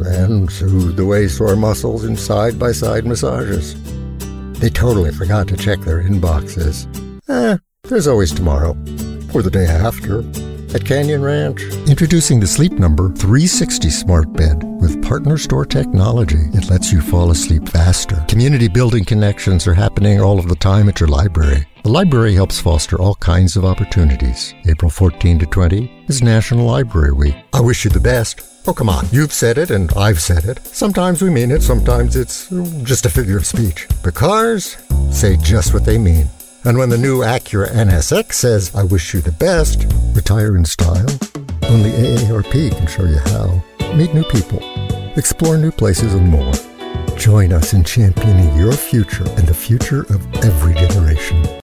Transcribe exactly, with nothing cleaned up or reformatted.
and soothe the way sore muscles in side-by-side massages. They totally forgot to check their inboxes. Eh, there's always tomorrow, or the day after, at Canyon Ranch. Introducing the Sleep Number three sixty Smart Bed with Partner Store technology. It lets you fall asleep faster. Community building connections are happening all of the time at your library. The library helps foster all kinds of opportunities. April fourteenth to twentieth is National Library Week. I wish you the best. Oh, come on. You've said it and I've said it. Sometimes we mean it, sometimes it's just a figure of speech. But cars say just what they mean. And when the new Acura N S X says, I wish you the best, retire in style. Only A A R P can show you how. Meet new people, explore new places and more. Join us in championing your future and the future of every generation.